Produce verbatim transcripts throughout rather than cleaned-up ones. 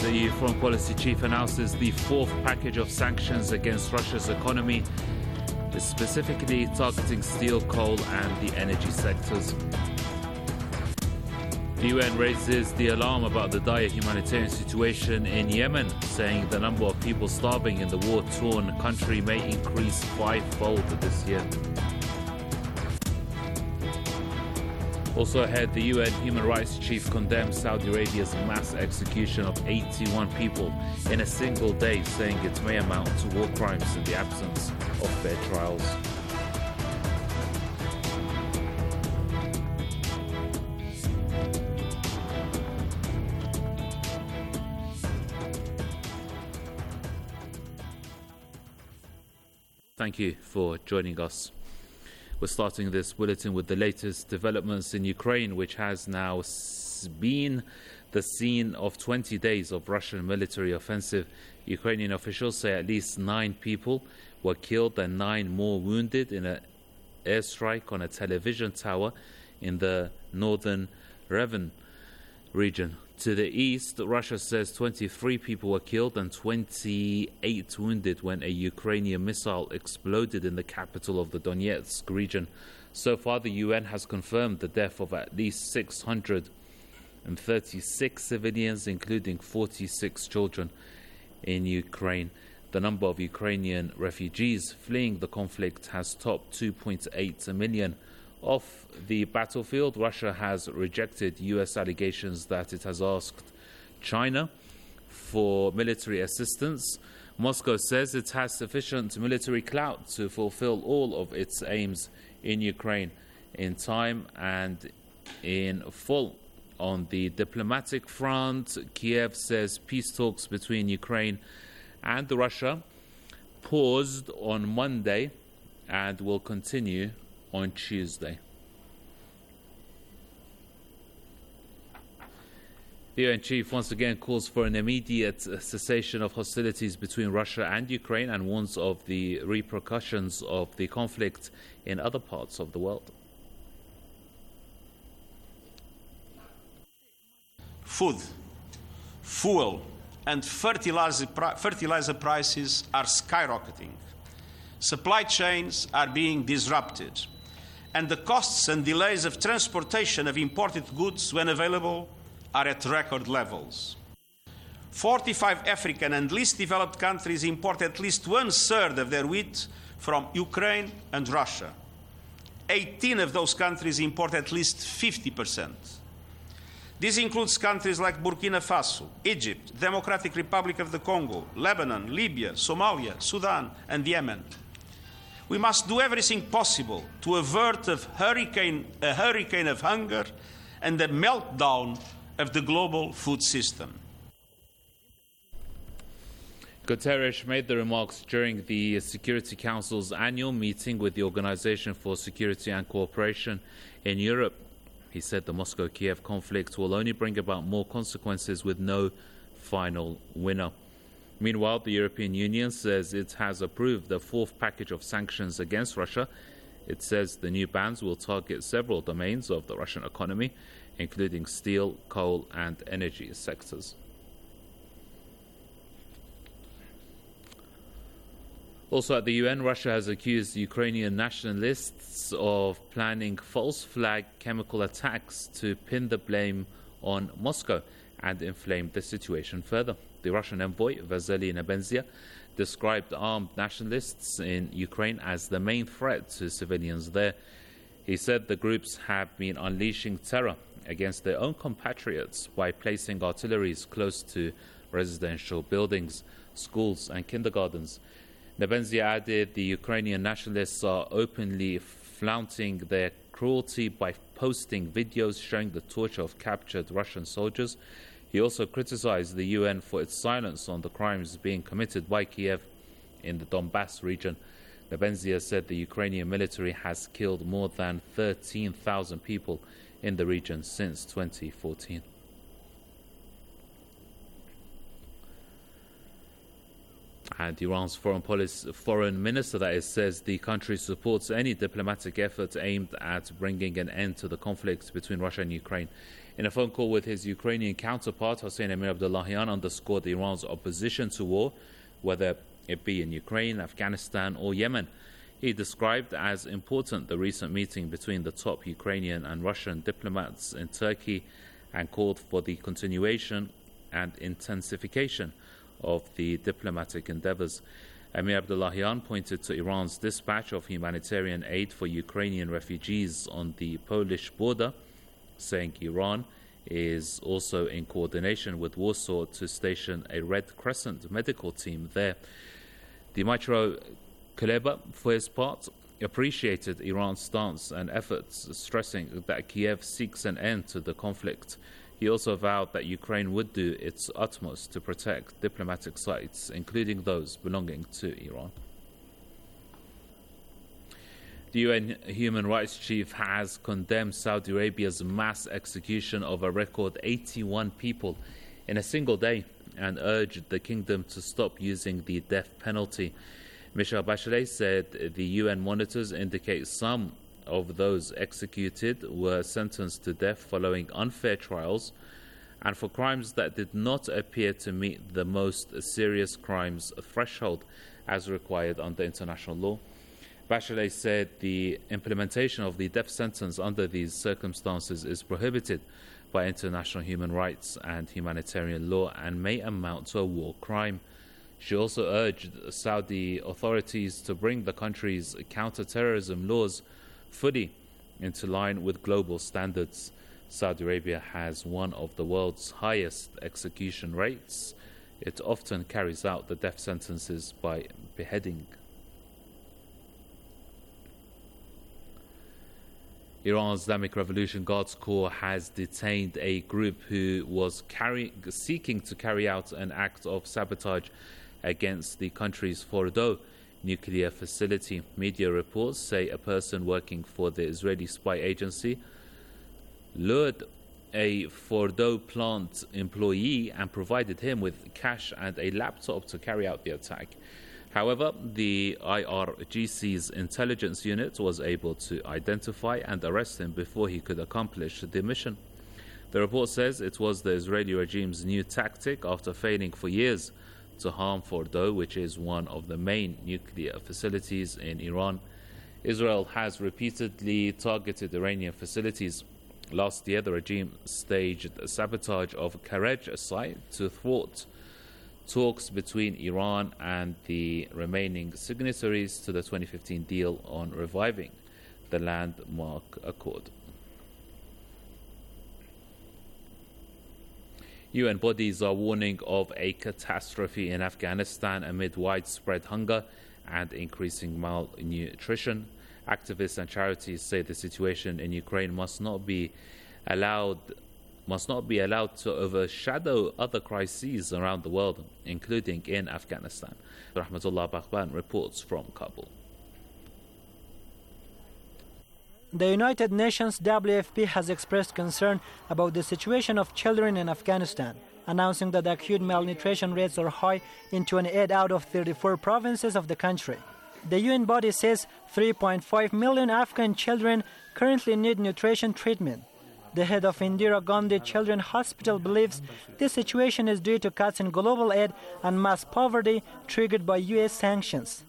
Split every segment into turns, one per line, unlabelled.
The E U Foreign Policy Chief announces the fourth package of sanctions against Russia's economy, specifically targeting steel, coal and the energy sectors. The U N raises the alarm about the dire humanitarian situation in Yemen, saying the number of people starving in the war-torn country may increase fivefold this year. Also ahead, the U N Human Rights Chief condemns Saudi Arabia's mass execution of eighty-one people in a single day, saying it may amount to war crimes in the absence of fair trials. Thank you for joining us. We're starting this bulletin with the latest developments in Ukraine, which has now been the scene of twenty days of Russian military offensive. Ukrainian officials say at least nine people were killed and nine more wounded in an airstrike on a television tower in the northern Revin region. To the east, Russia says twenty-three people were killed and twenty-eight wounded when a Ukrainian missile exploded in the capital of the Donetsk region. So far, the U N has confirmed the death of at least six hundred thirty-six civilians, including forty-six children in Ukraine. The number of Ukrainian refugees fleeing the conflict has topped two point eight million. Off the battlefield, Russia has rejected U S allegations that it has asked China for military assistance. Moscow says it has sufficient military clout to fulfill all of its aims in Ukraine in time and in full. On the diplomatic front, Kiev says peace talks between Ukraine and Russia paused on Monday and will continue on Tuesday. The U N chief once again calls for an immediate cessation of hostilities between Russia and Ukraine and warns of the repercussions of the conflict in other parts of the world.
Food, fuel and fertilizer, fertilizer prices are skyrocketing. Supply chains are being disrupted, and the costs and delays of transportation of imported goods, when available, are at record levels. forty-five African and least developed countries import at least one-third of their wheat from Ukraine and Russia. eighteen of those countries import at least fifty percent. This includes countries like Burkina Faso, Egypt, Democratic Republic of the Congo, Lebanon, Libya, Somalia, Sudan, and Yemen. We must do everything possible to avert a hurricane, a hurricane of hunger and the meltdown of the global food system.
Guterres made the remarks during the Security Council's annual meeting with the Organization for Security and Cooperation in Europe. He said the Moscow-Kiev conflict will only bring about more consequences with no final winner. Meanwhile, the European Union says it has approved the fourth package of sanctions against Russia. It says the new bans will target several domains of the Russian economy, including steel, coal and energy sectors. Also at the U N, Russia has accused Ukrainian nationalists of planning false flag chemical attacks to pin the blame on Moscow and inflame the situation further. The Russian envoy, Vasily Nebenzia, described armed nationalists in Ukraine as the main threat to civilians there. He said the groups have been unleashing terror against their own compatriots by placing artilleries close to residential buildings, schools and kindergartens. Nebenzia added the Ukrainian nationalists are openly flaunting their cruelty by posting videos showing the torture of captured Russian soldiers. He also criticized the U N for its silence on the crimes being committed by Kiev in the Donbass region. Nebenzia said the Ukrainian military has killed more than thirteen thousand people in the region since twenty fourteen. And Iran's foreign policy, foreign minister, that is, says the country supports any diplomatic effort aimed at bringing an end to the conflict between Russia and Ukraine. In a phone call with his Ukrainian counterpart, Hossein Amir Abdullahian underscored Iran's opposition to war, whether it be in Ukraine, Afghanistan or Yemen. He described as important the recent meeting between the top Ukrainian and Russian diplomats in Turkey and called for the continuation and intensification of the diplomatic endeavors. Amir Abdullahian pointed to Iran's dispatch of humanitarian aid for Ukrainian refugees on the Polish border, saying Iran is also in coordination with Warsaw to station a Red Crescent medical team there. Dmytro Kuleba, for his part, appreciated Iran's stance and efforts, stressing that Kiev seeks an end to the conflict. He also vowed that Ukraine would do its utmost to protect diplomatic sites, including those belonging to Iran. The U N Human Rights Chief has condemned Saudi Arabia's mass execution of a record eighty-one people in a single day and urged the kingdom to stop using the death penalty. Michelle Bachelet said the U N monitors indicate some of those executed were sentenced to death following unfair trials and for crimes that did not appear to meet the most serious crimes threshold as required under international law. Bachelet said the implementation of the death sentence under these circumstances is prohibited by international human rights and humanitarian law and may amount to a war crime. She also urged Saudi authorities to bring the country's counter-terrorism laws fully into line with global standards. Saudi Arabia has one of the world's highest execution rates. It often carries out the death sentences by beheading. Iran's Islamic Revolution Guards Corps has detained a group who was carry, seeking to carry out an act of sabotage against the country's Fordow nuclear facility. Media reports say a person working for the Israeli spy agency lured a Fordow plant employee and provided him with cash and a laptop to carry out the attack. However, the I R G C's intelligence unit was able to identify and arrest him before he could accomplish the mission. The report says it was the Israeli regime's new tactic after failing for years to harm Fordow, which is one of the main nuclear facilities in Iran. Israel has repeatedly targeted Iranian facilities. Last year, the regime staged a sabotage of Karej site to thwart talks between Iran and the remaining signatories to the twenty fifteen deal on reviving the landmark accord. U N bodies are warning of a catastrophe in Afghanistan amid widespread hunger and increasing malnutrition. Activists and charities say the situation in Ukraine must not be allowed must not be allowed to overshadow other crises around the world, including in Afghanistan. Rahmatullah Baghban reports from Kabul.
The United Nations W F P has expressed concern about the situation of children in Afghanistan, announcing that acute malnutrition rates are high in twenty-eight out of thirty-four provinces of the country. The U N body says three point five million Afghan children currently need nutrition treatment. The head of Indira Gandhi Children's Hospital believes this situation is due to cuts in global aid and mass poverty triggered by U S sanctions.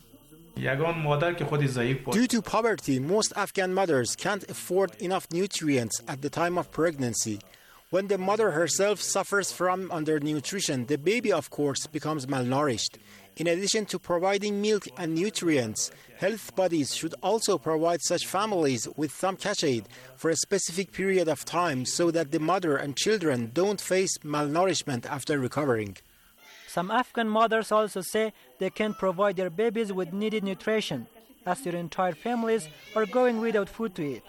Due to poverty, most Afghan mothers can't afford enough nutrients at the time of pregnancy. When the mother herself suffers from undernutrition, the baby, of course, becomes malnourished. In addition to providing milk and nutrients, health bodies should also provide such families with some cash aid for a specific period of time so that the mother and children don't face malnourishment after recovering.
Some Afghan mothers also say they can't provide their babies with needed nutrition, as their entire families are going without food to eat.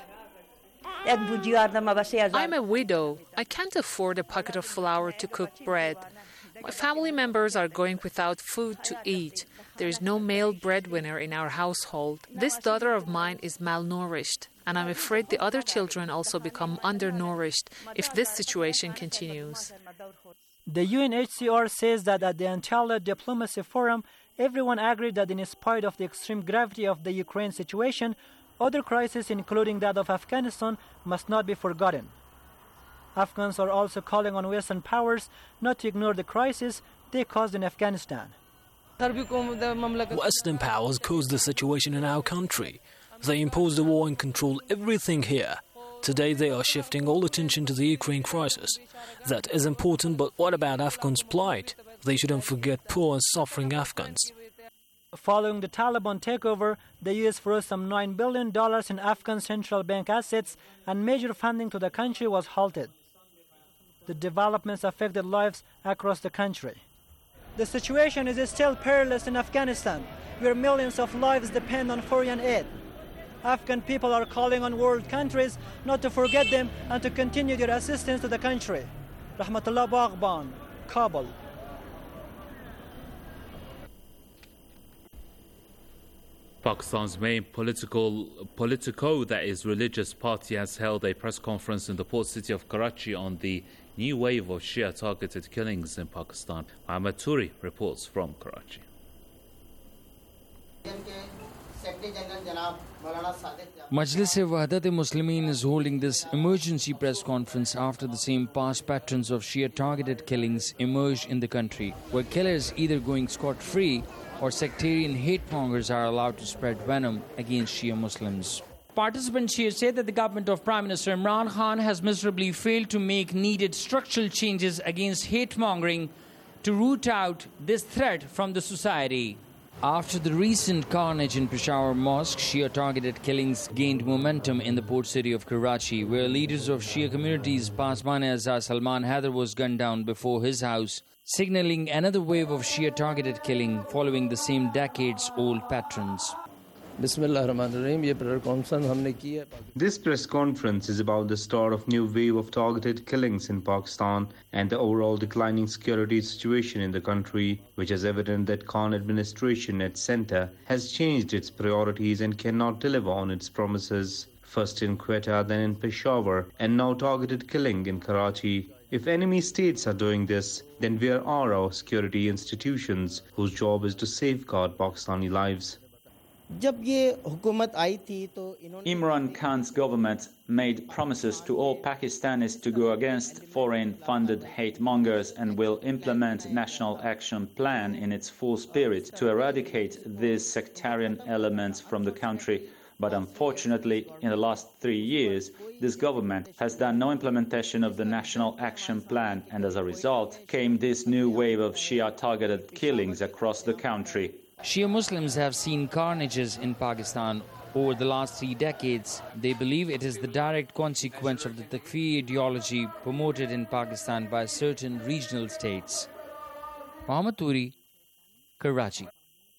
I'm a widow. I can't afford a pocket of flour to cook bread. My family members are going without food to eat. There is no male breadwinner in our household. This daughter of mine is malnourished, and I'm afraid the other children also become undernourished if this situation continues.
The U N H C R says that at the Antalya Diplomacy Forum, everyone agreed that in spite of the extreme gravity of the Ukraine situation, other crises, including that of Afghanistan, must not be forgotten. Afghans are also calling on Western powers not to ignore the crisis they caused in Afghanistan.
Western powers caused the situation in our country. They imposed a war and control everything here. Today they are shifting all attention to the Ukraine crisis. That is important, but what about Afghans' plight? They shouldn't forget poor and suffering Afghans.
Following the Taliban takeover, the U S froze some nine billion dollars in Afghan central bank assets, and major funding to the country was halted. The developments affected lives across the country. The situation is still perilous in Afghanistan, where millions of lives depend on foreign aid. Afghan people are calling on world countries not to forget them and to continue their assistance to the country. Rahmatullah Baghban, Kabul.
Pakistan's main political Politico, that is religious party, has held a press conference in the port city of Karachi on the new wave of Shia-targeted killings in Pakistan. Muhammad Turi reports from Karachi.
Majlis-e-Wahdat-e-Muslimin is holding this emergency press conference after the same past patterns of Shia-targeted killings emerged in the country, where killers either going scot-free or sectarian hate-mongers are allowed to spread venom against Shia Muslims. Participants here say that the government of Prime Minister Imran Khan has miserably failed to make needed structural changes against hate-mongering to root out this threat from the society. After the recent carnage in Peshawar Mosque, Shia-targeted killings gained momentum in the port city of Karachi, where leaders of Shia communities Pasman-e-Azhar Salman Haider was gunned down before his house, signaling another wave of Shia-targeted killing following the same decades-old patterns.
This press conference is about the start of new wave of targeted killings in Pakistan and the overall declining security situation in the country, which is evident that Khan administration at center has changed its priorities and cannot deliver on its promises. First in Quetta, then in Peshawar, and now targeted killing in Karachi. If enemy states are doing this, then where are our security institutions whose job is to safeguard Pakistani lives?
Imran Khan's government made promises to all Pakistanis to go against foreign-funded hate-mongers and will implement National Action Plan in its full spirit to eradicate these sectarian elements from the country. But unfortunately, in the last three years, this government has done no implementation of the National Action Plan, and as a result came this new wave of Shia-targeted killings across the country.
Shia Muslims have seen carnages in Pakistan over the last three decades. They believe it is the direct consequence of the Takfiri ideology promoted in Pakistan by certain regional states. Muhammad Turi, Karachi.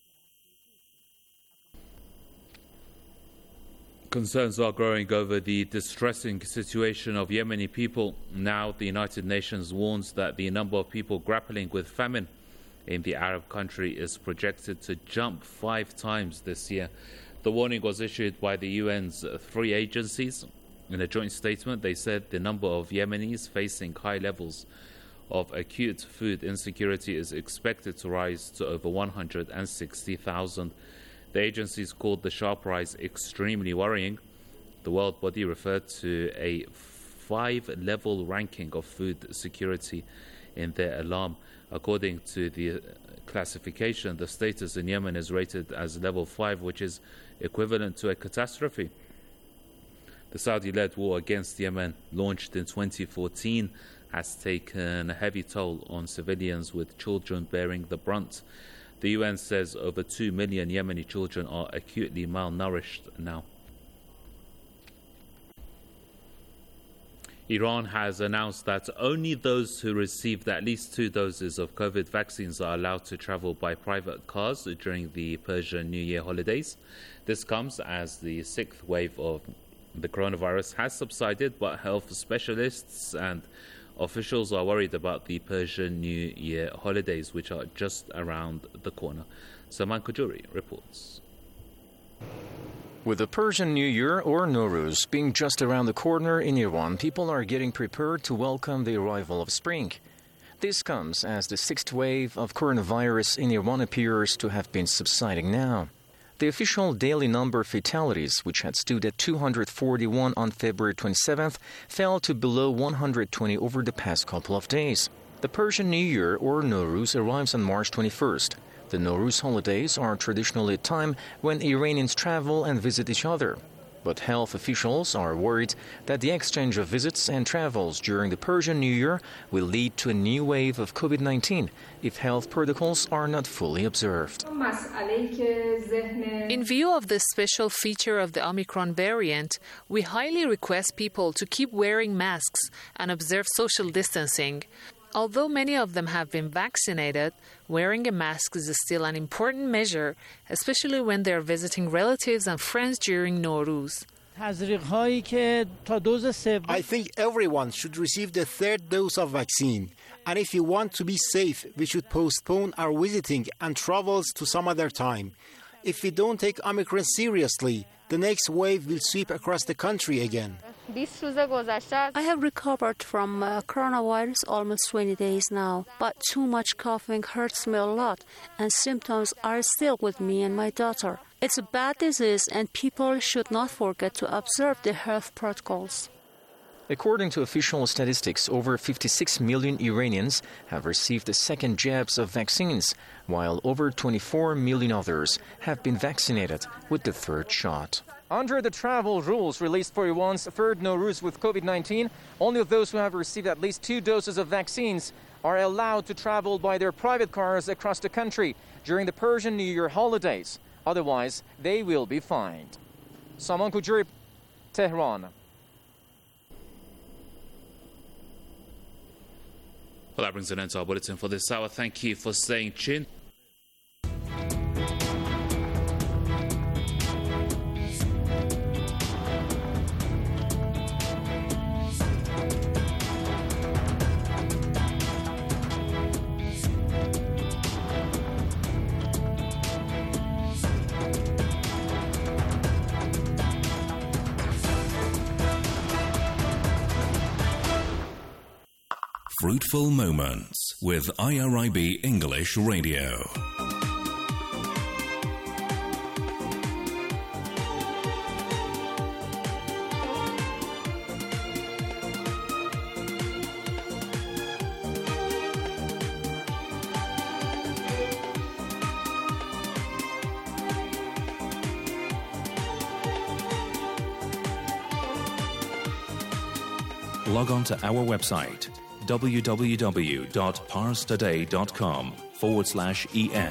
Concerns are growing over the distressing situation of Yemeni people. Now the United Nations warns that the number of people grappling with famine in the Arab country is projected to jump five times this year. The warning was issued by the U N's three agencies. In a joint statement, they said the number of Yemenis facing high levels of acute food insecurity is expected to rise to over one hundred sixty thousand. The agencies called the sharp rise extremely worrying. The World Body referred to a five-level ranking of food security in their alarm. According to the classification, the status in Yemen is rated as level five, which is equivalent to a catastrophe. The Saudi-led war against Yemen, launched in twenty fourteen, has taken a heavy toll on civilians, with children bearing the brunt. The U N says over two million Yemeni children are acutely malnourished now. Iran has announced that only those who received at least two doses of COVID vaccines are allowed to travel by private cars during the Persian New Year holidays. This comes as the sixth wave of the coronavirus has subsided, but health specialists and officials are worried about the Persian New Year holidays, which are just around the corner. Saman Kujuri reports.
With the Persian New Year, or Nowruz, being just around the corner in Iran, people are getting prepared to welcome the arrival of spring. This comes as the sixth wave of coronavirus in Iran appears to have been subsiding now. The official daily number of fatalities, which had stood at two hundred forty-one on February twenty-seventh, fell to below one hundred twenty over the past couple of days. The Persian New Year, or Nowruz, arrives on March twenty-first. The Nowruz holidays are traditionally a time when Iranians travel and visit each other. But health officials are worried that the exchange of visits and travels during the Persian New Year will lead to a new wave of COVID nineteen if health protocols are not fully observed.
In view of this special feature of the Omicron variant, we highly request people to keep wearing masks and observe social distancing. Although many of them have been vaccinated, wearing a mask is still an important measure, especially when they are visiting relatives and friends during Nowruz.
I think everyone should receive the third dose of vaccine. And if you want to be safe, we should postpone our visiting and travels to some other time. If we don't take Omicron seriously, the next wave will sweep across the country again.
I have recovered from uh, coronavirus almost twenty days now, but too much coughing hurts me a lot, and symptoms are still with me and my daughter. It's a bad disease, and people should not forget to observe the health protocols.
According to official statistics, over fifty-six million Iranians have received the second jabs of vaccines, while over twenty-four million others have been vaccinated with the third shot. Under the travel rules released for Iran's third Nowruz with COVID nineteen, only those who have received at least two doses of vaccines are allowed to travel by their private cars across the country during the Persian New Year holidays. Otherwise, they will be fined. Saman Kujuri, Tehran.
Well, that brings an end to our bulletin for this hour. Thank you for staying tuned.
Fruitful Moments with I R I B English Radio. Log on to our website www.parstoday.com forward slash en.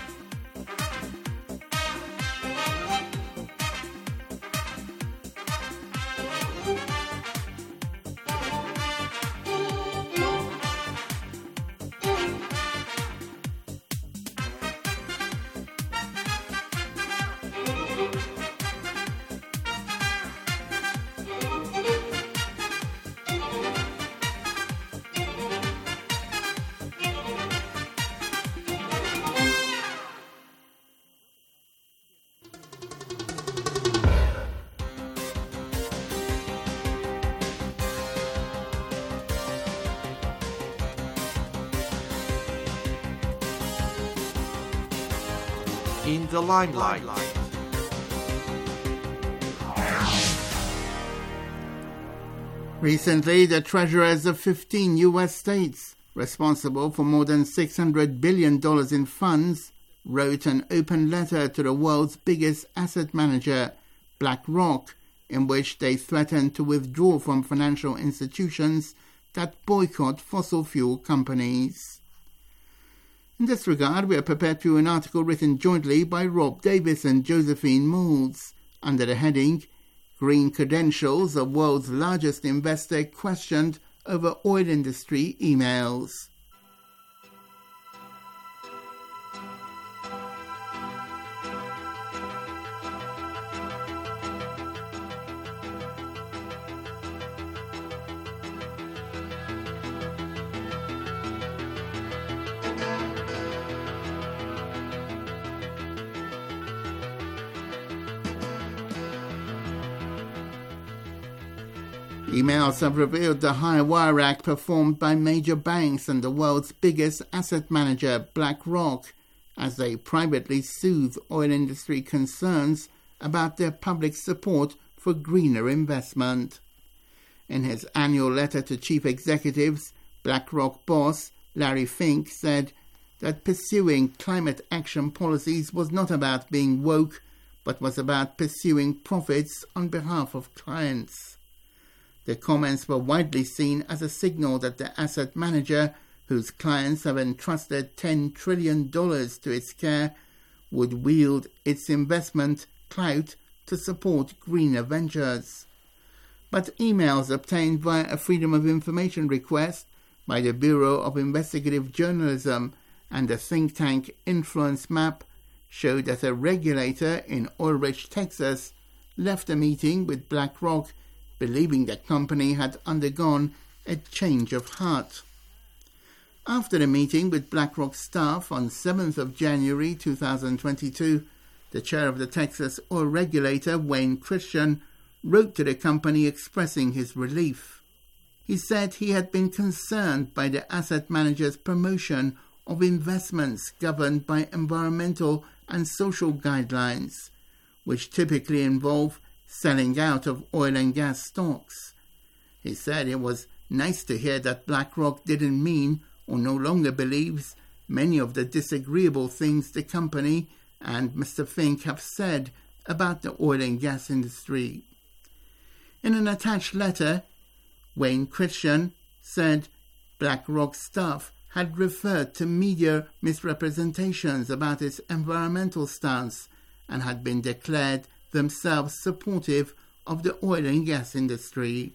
In the limelight. Recently, the treasurers of fifteen U S states, responsible for more than six hundred billion dollars in funds, wrote an open letter to the world's biggest asset manager, BlackRock, in which they threatened to withdraw from financial institutions that boycott fossil fuel companies. In this regard, we are prepared to an article written jointly by Rob Davis and Josephine Moulds under the heading Green Credentials of World's Largest Investor Questioned Over Oil Industry Emails. Emails have revealed the high wire act performed by major banks and the world's biggest asset manager, BlackRock, as they privately soothe oil industry concerns about their public support for greener investment. In his annual letter to chief executives, BlackRock boss Larry Fink said that pursuing climate action policies was not about being woke, but was about pursuing profits on behalf of clients. The comments were widely seen as a signal that the asset manager, whose clients have entrusted ten trillion dollars to its care, would wield its investment clout to support greener ventures. But emails obtained via a Freedom of Information request by the Bureau of Investigative Journalism and the think tank Influence Map showed that a regulator in oil-rich Texas left a meeting with BlackRock believing the company had undergone a change of heart. After the meeting with BlackRock staff on seventh of January two thousand twenty-two, the chair of the Texas oil regulator, Wayne Christian, wrote to the company expressing his relief. He said he had been concerned by the asset manager's promotion of investments governed by environmental and social guidelines, which typically involve selling out of oil and gas stocks. He said it was nice to hear that BlackRock didn't mean or no longer believes many of the disagreeable things the company and Mister Fink have said about the oil and gas industry. In an attached letter, Wayne Christian said BlackRock staff had referred to media misrepresentations about its environmental stance and had been declared themselves supportive of the oil and gas industry.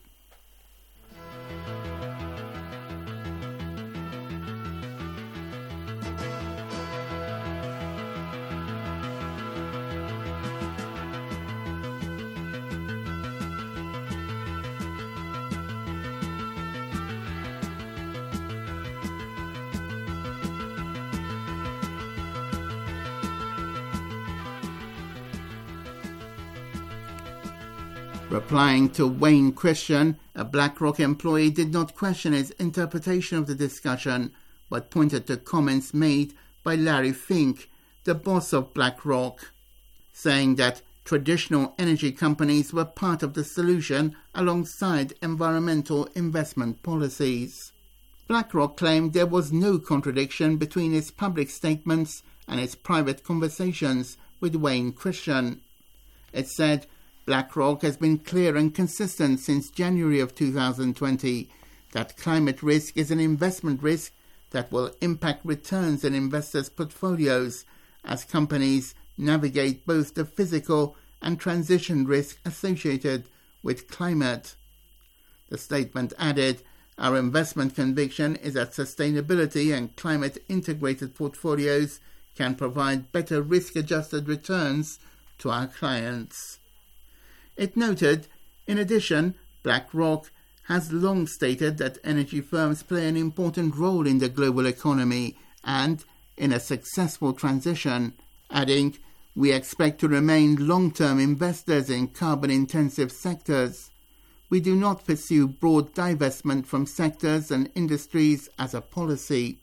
Replying to Wayne Christian, a BlackRock employee did not question his interpretation of the discussion, but pointed to comments made by Larry Fink, the boss of BlackRock, saying that traditional energy companies were part of the solution alongside environmental investment policies. BlackRock claimed there was no contradiction between its public statements and its private conversations with Wayne Christian. It said BlackRock has been clear and consistent since January of two thousand twenty that climate risk is an investment risk that will impact returns in investors' portfolios as companies navigate both the physical and transition risk associated with climate. The statement added, "Our investment conviction is that sustainability and climate-integrated portfolios can provide better risk-adjusted returns to our clients." It noted, in addition, BlackRock has long stated that energy firms play an important role in the global economy and in a successful transition, adding, "We expect to remain long-term investors in carbon-intensive sectors. We do not pursue broad divestment from sectors and industries as a policy."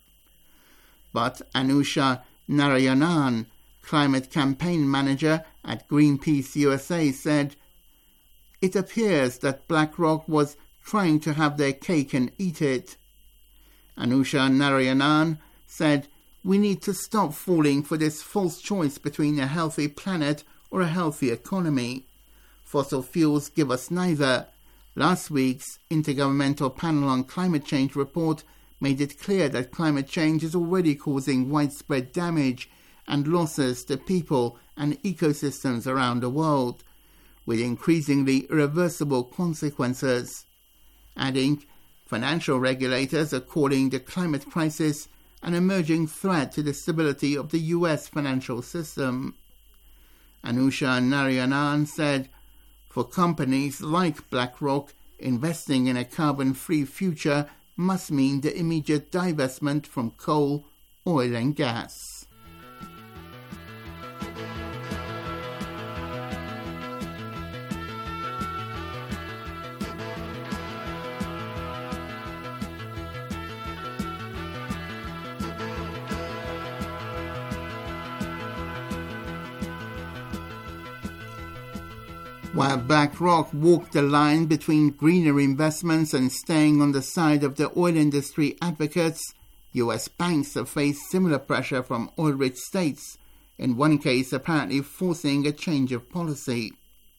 But Anusha Narayanan, climate campaign manager at Greenpeace U S A, said, "It appears that BlackRock was trying to have their cake and eat it." Anusha Narayanan said, "We need to stop falling for this false choice between a healthy planet or a healthy economy. Fossil fuels give us neither. Last week's Intergovernmental Panel on Climate Change report made it clear that climate change is already causing widespread damage and losses to people and ecosystems around the world, with increasingly irreversible consequences," adding, "Financial regulators are calling the climate crisis an emerging threat to the stability of the U S financial system." Anusha Narayanan said, "For companies like BlackRock, investing in a carbon-free future must mean the immediate divestment from coal, oil and gas." While BlackRock walked the line between greener investments and staying on the side of the oil industry advocates, U S banks have faced similar pressure from oil-rich states, in one case apparently forcing a change of policy.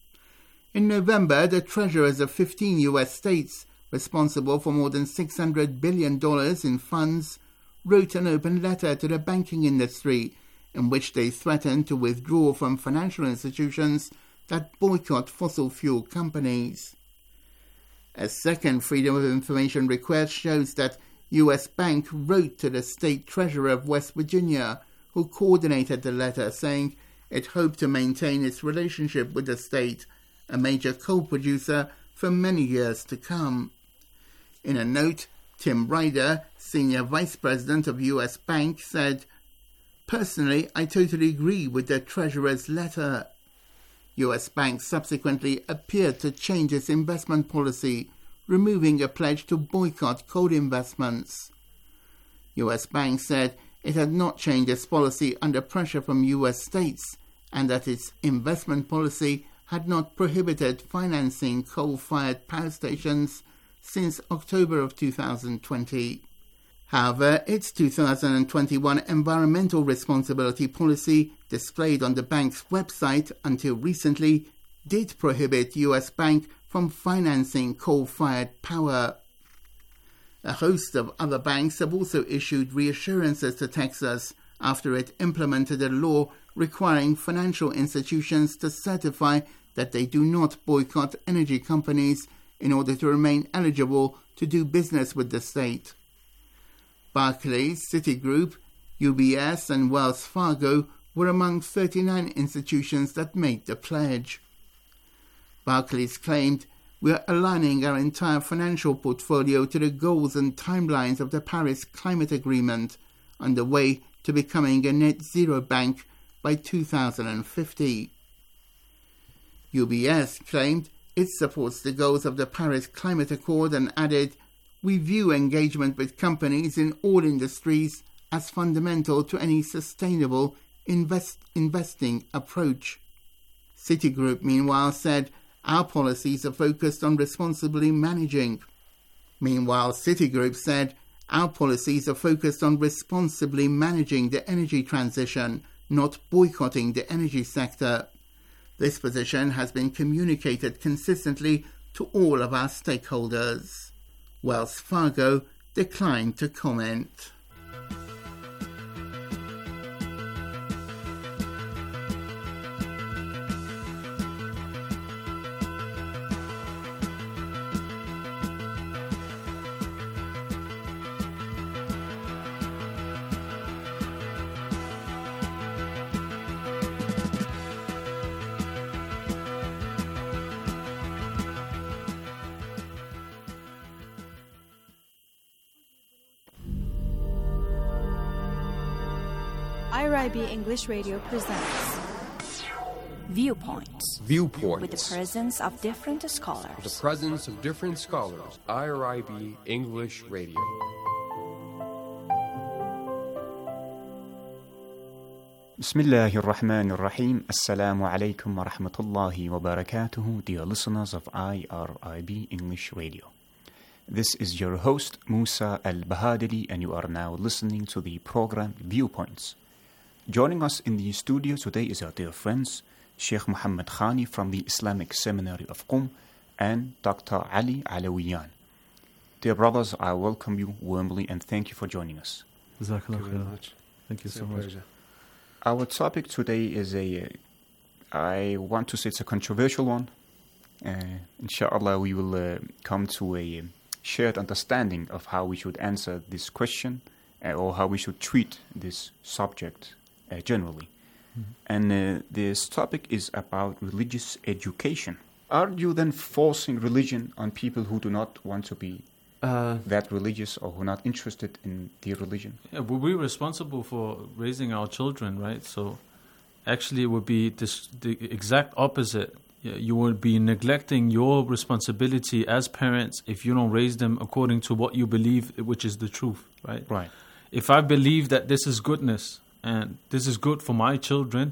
In November, the treasurers of fifteen U S states, responsible for more than six hundred billion dollars in funds, wrote an open letter to the banking industry in which they threatened to withdraw from financial institutions that boycott fossil fuel companies. A second Freedom of Information request shows that U S Bank wrote to the state treasurer of West Virginia, who coordinated the letter, saying it hoped to maintain its relationship with the state, a major coal producer, for many years to come. In a note, Tim Ryder, senior vice president of U S Bank, said, "Personally, I totally agree with the treasurer's letter." U S Bank subsequently appeared to change its investment policy, removing a pledge to boycott coal investments. U S Bank said it had not changed its policy under pressure from U S states and that its investment policy had not prohibited financing coal-fired power stations since October of two thousand twenty. However, its two thousand twenty-one environmental responsibility policy, displayed on the bank's website until recently, did prohibit U S Bank from financing coal-fired power. A host of other banks have also issued reassurances to Texas after it implemented a law requiring financial institutions to certify that they do not boycott energy companies in order to remain eligible to do business with the state. Barclays, Citigroup, U B S and Wells Fargo were among thirty-nine institutions that made the pledge. Barclays claimed, "We are aligning our entire financial portfolio to the goals and timelines of the Paris Climate Agreement on the way to becoming a net zero bank by two thousand fifty. U B S claimed it supports the goals of the Paris Climate Accord and added, "We view engagement with companies in all industries as fundamental to any sustainable invest- investing approach." Citigroup, meanwhile, said, "Our policies are focused on responsibly managing." Meanwhile, Citigroup said, "Our policies are focused on responsibly managing the energy transition, not boycotting the energy sector." This position has been communicated consistently to all of our stakeholders. Wells Fargo declined to comment.
I R I B English Radio presents Viewpoints.
Viewpoints.
With the presence of different scholars.
With the presence of different scholars. I R I B English Radio.
Bismillahir Rahmanir Rahim. Assalamu alaikum wa rahmatullahi wa barakatuhu, dear listeners of I R I B English Radio. This is your host, Musa Al-Bahadili, and you are now listening to the program Viewpoints. Joining us in the studio today is our dear friends, Sheikh Muhammad Khani from the Islamic Seminary of Qum and Doctor Ali Alawiyan. Dear brothers, I welcome you warmly and thank you for joining us.
Thank you very much. Thank you so much.
Our topic today is a, I want to say it's a controversial one. Uh, inshallah, we will uh, come to a shared understanding of how we should answer this question uh, or how we should treat this subject uh, generally. Mm-hmm. And uh, this topic is about religious education. Are you then forcing religion on people who do not want to be uh, that religious or who are not interested in the religion?
Yeah, well, we're responsible for raising our children, right? So actually it would be this, the exact opposite. You will be neglecting your responsibility as parents if you don't raise them according to what you believe, which is the truth, right?
Right.
If I believe that this is goodness and this is good for my children,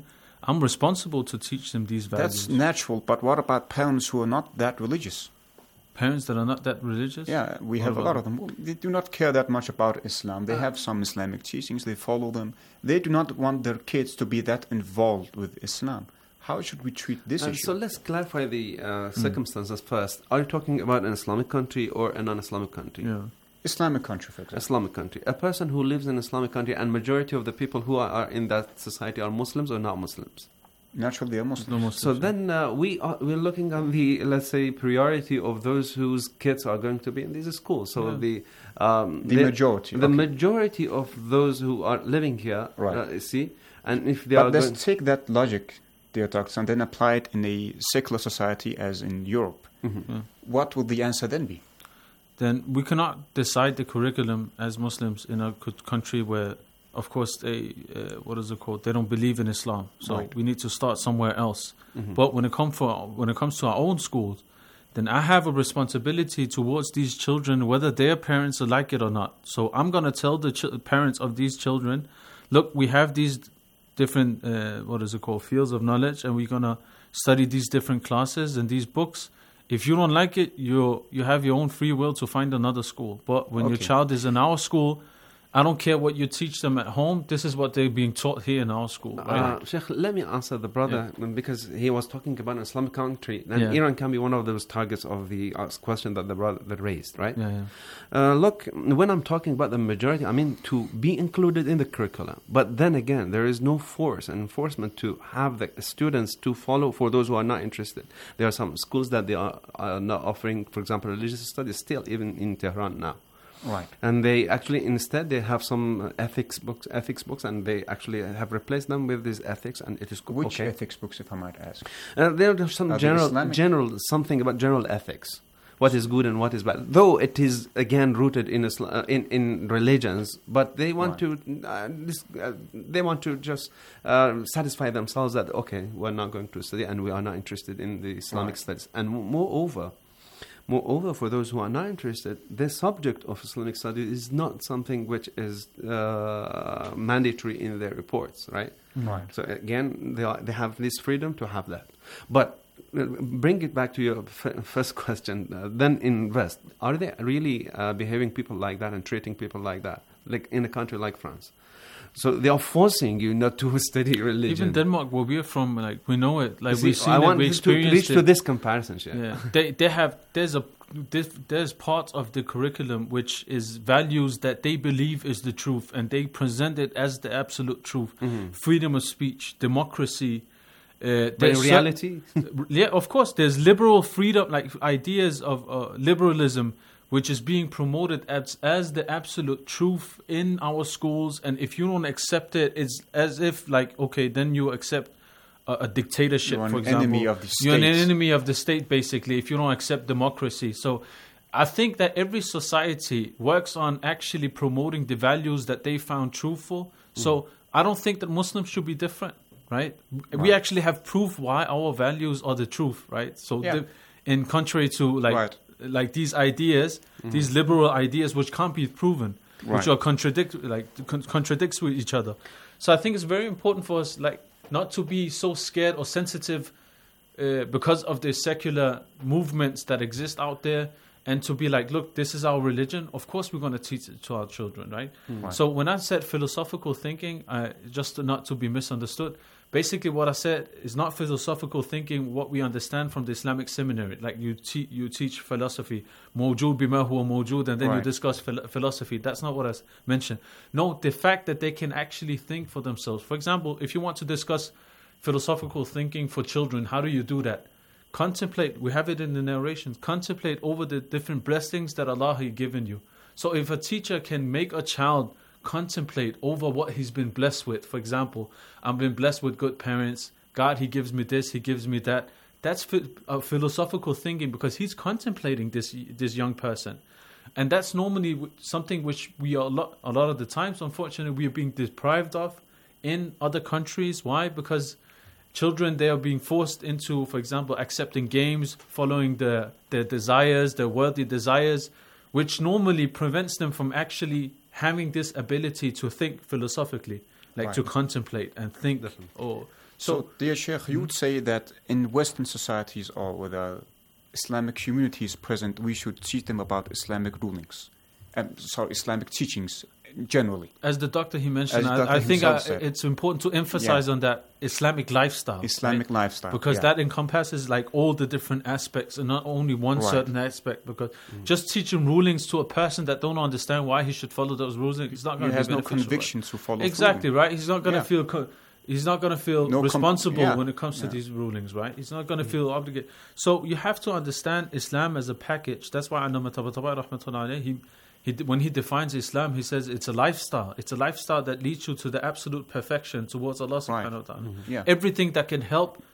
I'm responsible to teach them these values.
That's natural, but what about parents who are not that religious?
Parents that are not that religious?
Yeah, we have a lot of them. They do not care that much about Islam. They have some Islamic teachings, they follow them. They do not want their kids to be that involved with Islam. How should we treat this
uh,
issue?
So let's clarify the uh, circumstances mm. first. Are you talking about an Islamic country or a non-Islamic country?
Yeah.
Islamic country, for example.
Islamic country. A person who lives in an Islamic country, and majority of the people who are, are in that society are Muslims or not Muslims?
Naturally, they are Muslims.
No Muslims
so
yeah.
then uh, we are, we're looking at the, let's say, priority of those whose kids are going to be in these schools. So
yeah.
the um,
the, the majority.
The
okay.
majority of those who are living here,
right.
uh, see, and if they
but
are
let's
going
take that logic, dear doctor, and then apply it in a secular society as in Europe.
Mm-hmm.
Yeah.
What would the answer then be?
Then we cannot decide the curriculum as Muslims in a country where, of course, they uh, what is it called? They don't believe in Islam. So
right.
we need to start somewhere else.
Mm-hmm.
But when it comes for when it comes to our own schools, then I have a responsibility towards these children, whether their parents like it or not. So I'm going to tell the ch- parents of these children, look, we have these different uh, what is it called fields of knowledge, and we're going to study these different classes and these books. If you don't like it, you you have your own free will to find another school. But when
okay.
your child is in our school, I don't care what you teach them at home. This is what they're being taught here in our school. Right?
Uh, Sheikh, let me answer the brother yeah. because he was talking about an Islamic country, and
yeah.
Iran can be one of those targets of the uh, question that the brother that raised, right?
Yeah, yeah.
Uh, look, when I'm talking about the majority, I mean to be included in the curriculum. But then again, there is no force and enforcement to have the students to follow for those who are not interested. There are some schools that they are, are not offering, for example, religious studies still, even in Tehran now.
Right.
And they actually, instead, they have some ethics books, ethics books, and they actually have replaced them with these ethics, and it is
Which
okay.
ethics books, if I might ask?
Uh, there are some
are
general, general, something about general ethics. What is good and what is bad. Though it is, again, rooted in Islam, uh, in, in religions, but they want
right.
to uh, this, uh, they want to just uh, satisfy themselves that, okay, we're not going to study and we are not interested in the Islamic
right.
studies. And moreover, Moreover, for those who are not interested, the subject of Islamic studies is not something which is uh, mandatory in their reports, right?
Right.
So again, they are, they have this freedom to have that. But uh, bring it back to your f- first question. Uh, then in West, are they really uh, behaving people like that and treating people like that, like in a country like France? So they are forcing you not to study religion.
Even Denmark, where we're from, like we know it, like
see,
we've seen
I
it,
want
we
to
experienced
reach
it.
to this comparison. Yeah,
yeah. they they have there's a there's, there's parts of the curriculum which is values that they believe is the truth, and they present it as the absolute truth.
Mm-hmm.
Freedom of speech, democracy. Uh,
but in reality,
yeah, of course, there's liberal freedom, like ideas of uh, liberalism, which is being promoted as as the absolute truth in our schools, and if you don't accept it, it's as if like okay, then you accept a, a dictatorship.
You're
for
an
example,
enemy of the state.
You're an enemy of the state, basically, if you don't accept democracy. So, I think that every society works on actually promoting the values that they found truthful. Mm. So, I don't think that Muslims should be different, right? right? We actually have proof why our values are the truth, right? So,
yeah.
the, in contrary to like.
Right.
Like these ideas, mm-hmm. these liberal ideas, which can't be proven,
right.
which are contradict, like con- contradicts with each other. So I think it's very important for us, like, not to be so scared or sensitive uh, because of the secular movements that exist out there, and to be like, look, this is our religion. Of course, we're going to teach it to our children, right?
Mm-hmm.
So when I said philosophical thinking, uh, just to not to be misunderstood. Basically, what I said is not philosophical thinking, what we understand from the Islamic seminary. Like you, te- you teach philosophy, mawjood bima huwa mawjood, and then
right.
you discuss phil- philosophy. That's not what I mentioned. No, the fact that they can actually think for themselves. For example, if you want to discuss philosophical thinking for children, how do you do that? Contemplate, we have it in the narrations, contemplate over the different blessings that Allah has given you. So if a teacher can make a child contemplate over what he's been blessed with. For example, I've been blessed with good parents. God, he gives me this, he gives me that. That's ph- a philosophical thinking because he's contemplating this this young person. And that's normally something which we are a lot, a lot of the times, unfortunately, we are being deprived of in other countries. Why? Because children, they are being forced into, for example, accepting games, following the, their desires, their worldly desires, which normally prevents them from actually having this ability to think philosophically, like
Right.
to contemplate and think. Or
So,
so,
dear Sheikh, you would say that in Western societies or where the Islamic community is present, we should teach them about Islamic rulings, um, sorry, Islamic teachings generally.
as the doctor he mentioned,
As the
I,
doctor
I think I,
himself said.
it's important to emphasize
Yeah.
on that Islamic lifestyle.
Islamic
right?
lifestyle,
Because
yeah.
that encompasses like all the different aspects and not only one
Right.
certain aspect. Because just teaching rulings to a person that don't understand why he should follow those rulings, it's not
He
going to be
has no
beneficial,
conviction
right?
to follow
Exactly,
through.
right? He's not going to
Yeah.
feel... Co- He's not going to feel
No com-
responsible
yeah.
when it comes to
Yeah.
these rulings, right? He's not going to feel obligated. So you have to understand Islam as a package. That's why Allama Tabatabai rahmatullahi alayhi, he, he, when he defines Islam, he says it's a lifestyle. It's a lifestyle that leads you to the absolute perfection towards Allah subhanahu wa ta'ala.
Mm-hmm. Yeah.
Everything that can help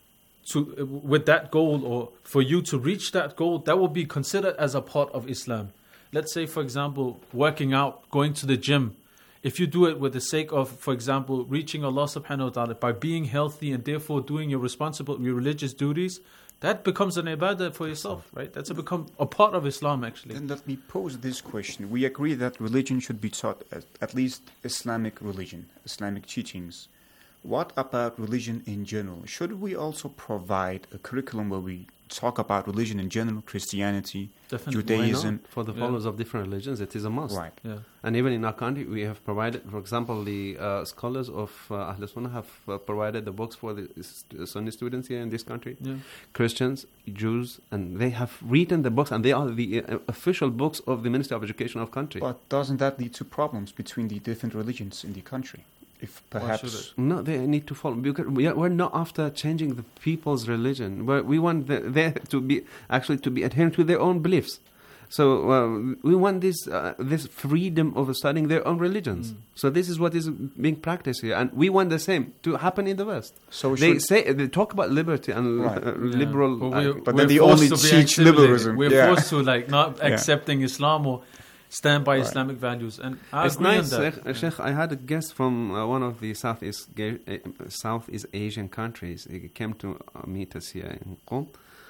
to uh, with that goal or for you to reach that goal, that will be considered as a part of Islam. Let's say, for example, working out, going to the gym. If you do it with the sake of, for example, reaching Allah subhanahu wa ta'ala by being healthy and therefore doing your responsible, your religious duties, that becomes an ibadah for yourself, right? That's a become a part of Islam, actually.
Then let me pose this question. We agree that religion should be taught, as, at least Islamic religion, Islamic teachings. What about religion in general? Should we also provide a curriculum where we talk about religion in general, Christianity,
Definitely.
Judaism?
Why not? For the
Yeah.
followers of different religions, it is a must.
Right.
Yeah.
And even in our country, we have provided, for example, the uh, scholars of uh, Ahl Sunnah have uh, provided the books for the st- Sunni students here in this country,
Yeah.
Christians, Jews, and they have written the books, and they are the uh, official books of the Ministry of Education of country.
But doesn't that lead to problems between the different religions in the country? If
Why should
perhaps...
it?
No, they need to follow. Because we are, we're not after changing the people's religion. We're, we want the, they to be actually to be adherent to their own beliefs. So uh, we want this uh, this freedom of studying their own religions.
Mm.
So this is what is being practiced here, and we want the same to happen in the West.
So we
they
should-
say they talk about liberty and
Right.
uh,
Yeah.
liberal.
But
uh,
we're,
But
we're
then they
forced
only
to be
teach
assimilated.
liberalism.
We're
Yeah.
forced to like not
Yeah.
accepting Islam or stand by
Right.
Islamic values. And I
it's
agree
nice,
on that.
Sheikh, uh, Sheikh. I had a guest from uh, one of the Southeast Ga- uh, Southeast Asian countries. He came to uh, meet us here in Qom,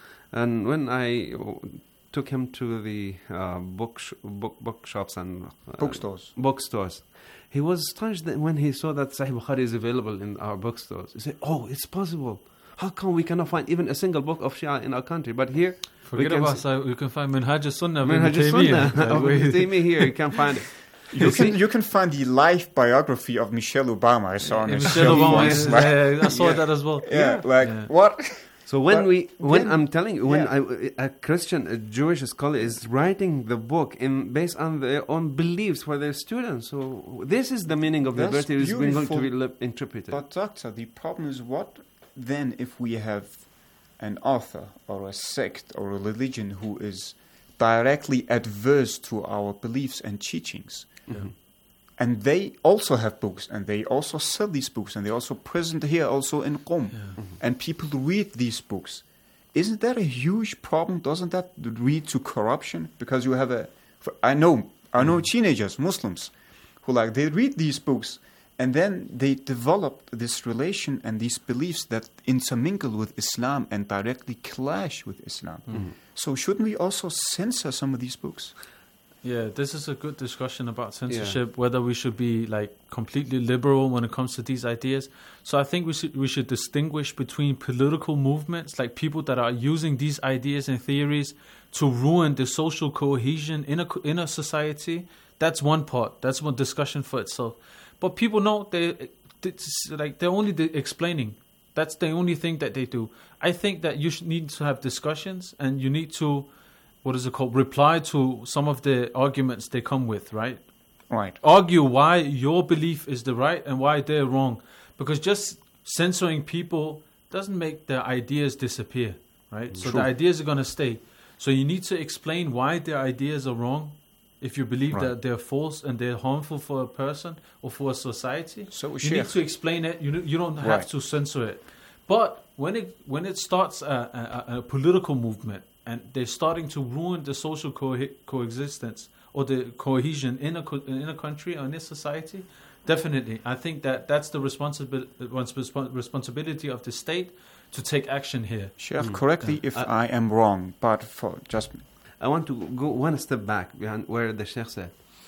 and when I uh, took him to the uh, book sh- book bookshops and uh,
Bookstores.
bookstores, he was astonished that when he saw that Sahih Bukhari is available in our bookstores. He said, "Oh, it's possible. How come we cannot find even a single book of Shia in our country? But here."
Forget
we can
about
see-
so you can find Minhaj al-Sunnah of
Minhaj
Ibn
al-Sunnah
Taymiyyah.
of Ibn Taymiyyah here, you can find it.
You can you can find the life biography of Michelle Obama. I saw on a
Michelle
shelf
Obama,
once.
yeah,
Like-
yeah, I saw
yeah.
that as well.
Yeah, like
Yeah.
what?
So when
But
we, when
then-
I'm telling you, when
yeah.
I, a Christian, a Jewish scholar is writing the book in based on their own beliefs for their students, so this is the meaning of
That's
liberty is going to
beautiful.
be li- interpreted.
But doctor, the problem is what then if we have an author or a sect or a religion who is directly adverse to our beliefs and teachings,
Mhm.
and they also have books and they also sell these books and they're also present here also in Qom, and people read these books. Isn't that a huge problem? Doesn't that lead to corruption? Because you have a, for, I know, I know teenagers, Muslims, who like they read these books and then they develop this relation and these beliefs that intermingle with Islam and directly clash with Islam.
Mhm.
So shouldn't we also censor some of these books?
Yeah, this is a good discussion about censorship, whether we should be like completely liberal when it comes to these ideas. So I think we should we should distinguish between political movements, like people that are using these ideas and theories to ruin the social cohesion in a co- in a society. That's one part. That's one discussion for itself. But people know they it's like they're only the explaining. That's the only thing that they do. I think that you should need to have discussions and you need to, what is it called, reply to some of the arguments they come with, right?
Right.
Argue why your belief is the right and why they're wrong. Because just censoring people doesn't make their ideas disappear, right? So
True.
the ideas are going to stay. So you need to explain why their ideas are wrong if you believe
Right.
that they're false and they're harmful for a person or for a society.
So,
you
Sheikh-
need to explain it. You know, you don't have
Right.
to censor it. But when it when it starts a, a, a political movement and they're starting to ruin the social co- coexistence or the cohesion in a co- in a country or in a society, definitely, I think that that's the responsibility responsibility of the state to take action here.
Sheikh, correctly if I am wrong, but for just
I want to go one step back behind where the Sheikh said.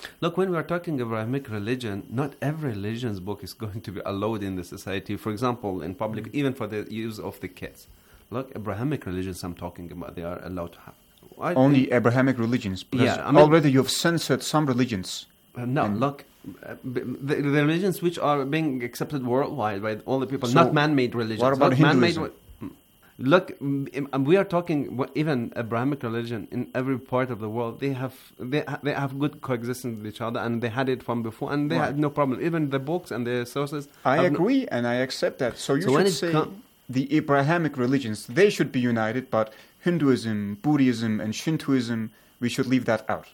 Look, when we are talking Abrahamic religion, not every religion's book is going to be allowed in the society. For example, in public, mm. even for the use of the kids. Look, Abrahamic religions I'm talking about, they are allowed to have. I
Only
think,
Abrahamic religions? Because
yeah, I mean,
already you've censored some religions.
Uh, no, and look, uh, the, the religions which are being accepted worldwide by all the people,
so
not man-made religions.
What about
look,
Hinduism?
Man-made, look, we are talking even Abrahamic religion in every part of the world. They have they they have good coexistence with each other, and they had it from before, and they
right.
had no problem. Even the books and the sources.
I agree, no, and I accept that. So you
so
should say com- the Abrahamic religions, they should be united, but Hinduism, Buddhism, and Shintoism, we should leave that out.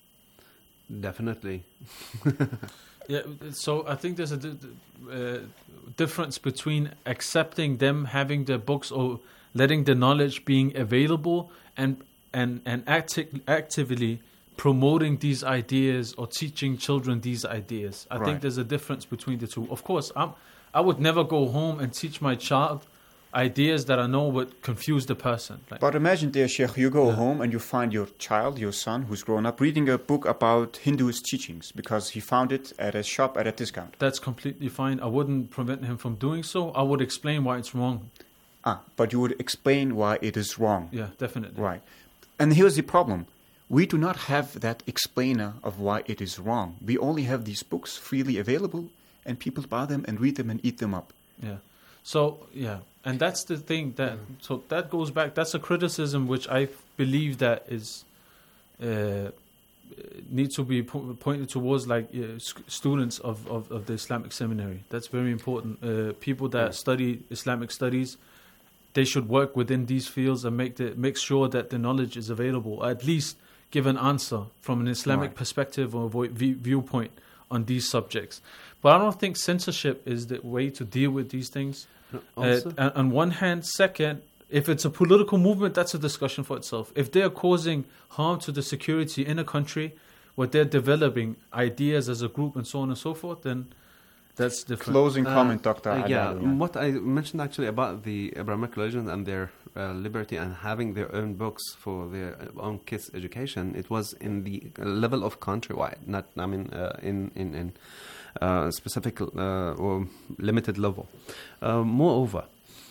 Definitely.
Yeah, so I think there's a d- uh, difference between accepting them having their books or letting the knowledge being available and and and acti- actively promoting these ideas or teaching children these ideas. I
right.
think there's a difference between the two. Of course, I'm, I would never go home and teach my child ideas that I know would confuse the person. Like,
but imagine, dear Sheikh, you go
yeah.
home and you find your child, your son, who's grown up, reading a book about Hinduist teachings because he found it at a shop at a discount.
That's completely fine. I wouldn't prevent him from doing so. I would explain why it's wrong.
Ah, but you would explain why it is wrong.
Yeah, definitely.
Right. And here's the problem. We do not have that explainer of why it is wrong. We only have these books freely available, and people buy them and read them and eat them up.
Yeah. So, yeah. And that's the thing that, mm. so that goes back, that's a criticism which I believe that is, uh, needs to be po- pointed towards like uh, sc- students of, of, of the Islamic seminary. That's very important. Uh, people that yeah. study Islamic studies, they should work within these fields and make the, make sure that the knowledge is available, or at least give an answer from an Islamic right. perspective or vo- viewpoint on these subjects. But I don't think censorship is the way to deal with these things. Uh, on one hand, second, if it's a political movement, that's a discussion for itself. If they're causing harm to the security in a country where they're developing ideas as a group and so on and so forth, then that's different.
Closing uh, comment, Doctor
Uh, yeah,
Adalian.
what I mentioned actually about the Abrahamic religion and their uh, liberty and having their own books for their own kids' education, it was in the level of countrywide, not, I mean, uh, in, in, in uh, specific uh, or limited level. Uh, moreover,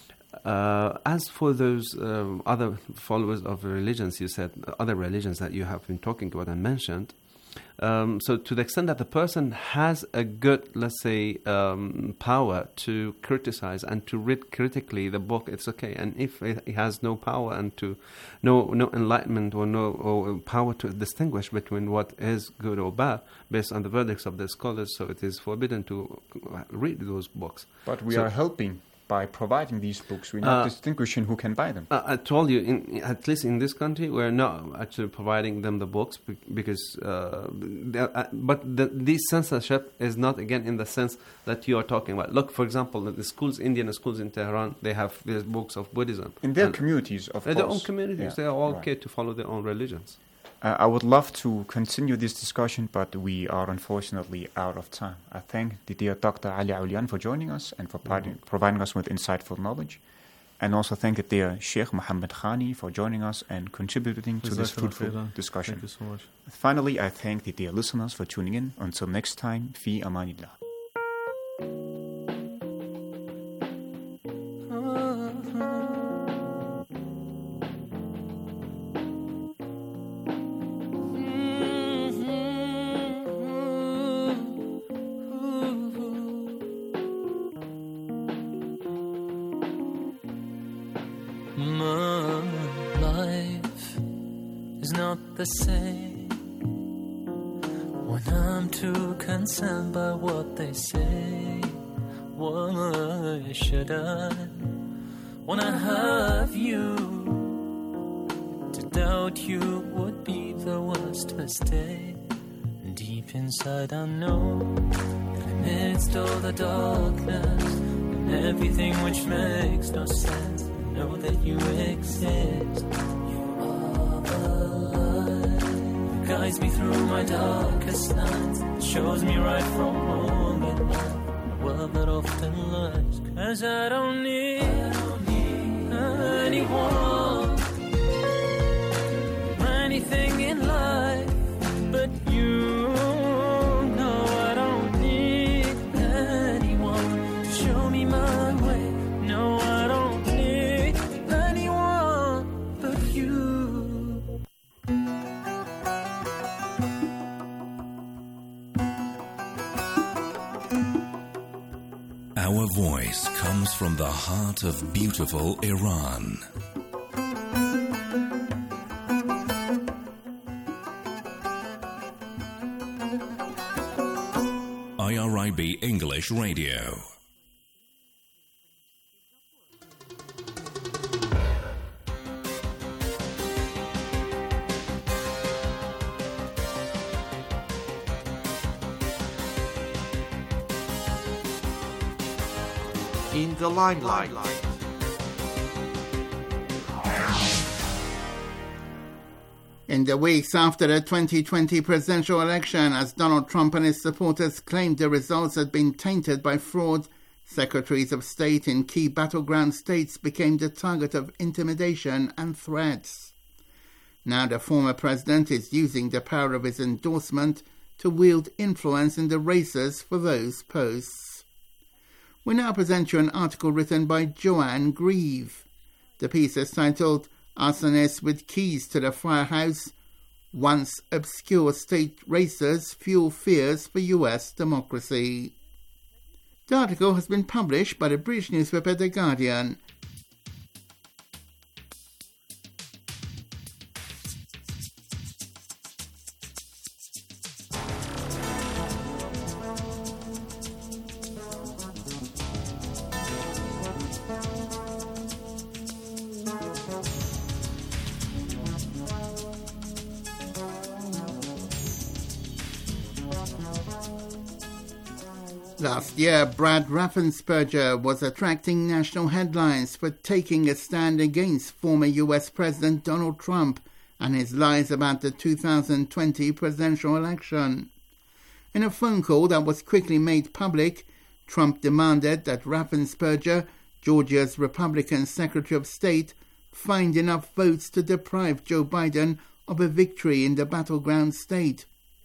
uh, as for those uh, other followers of religions, you said, other religions that you have been talking about and mentioned, Um, so to the extent that the person has a good, let's say, um, power to criticize and to read critically the book, it's okay. And if he has no power and to no no enlightenment or no or power to distinguish between what is good or bad based on the verdicts of the scholars, so it is forbidden to read those books.
But we
so,
are helping. By providing these books, we're not
uh,
distinguishing who can buy them.
Uh, I told you, in, at least in this country, we're not actually providing them the books because, uh, uh, but the, this censorship is not, again, in the sense that you are talking about. Look, for example, the schools, Indian schools in Tehran, they have these books of Buddhism.
In their communities, of
in
course.
their own communities,
yeah,
they are all
right.
okay to follow their own religions.
Uh, I would love to continue this discussion, but we are unfortunately out of time. I thank the dear Doctor Ali Aulian for joining us and for mm-hmm. providing us with insightful knowledge. And also thank the dear Sheikh Mohammed Khani for joining us and contributing to this fruitful discussion.
Thank you so much.
Finally, I thank the dear listeners for tuning in. Until next time, fi amanillah.
The same when I'm too concerned by what they say. Why should I, when I have you, to doubt you would be the worst mistake? Deep inside I know that amidst all the darkness and everything which makes no sense, I know that you exist. Guides me through my darkest nights, shows me right from wrong at night, a world that often lies. Cause I don't need, I don't need anyone, anything in life but you.
Our voice comes from the heart of beautiful Iran. I R I B English Radio.
In the limelight.
In the weeks after the twenty twenty presidential election, as Donald Trump and his supporters claimed the results had been tainted by fraud, secretaries of state in key battleground states became the target of intimidation and threats. Now the former president is using the power of his endorsement to wield influence in the races for those posts. We now present you an article written by Joanne Grieve. The piece is titled Arsonists with Keys to the Firehouse, Once Obscure State Races Fuel Fears for U S Democracy. The article has been published by the British newspaper The Guardian. Last year, Brad Raffensperger was attracting national headlines for taking a stand against former U S President Donald Trump and his lies about the two thousand twenty presidential election. In a phone call that was quickly made public, Trump demanded that Raffensperger, Georgia's Republican Secretary of State, find enough votes to deprive Joe Biden of a victory in the battleground state.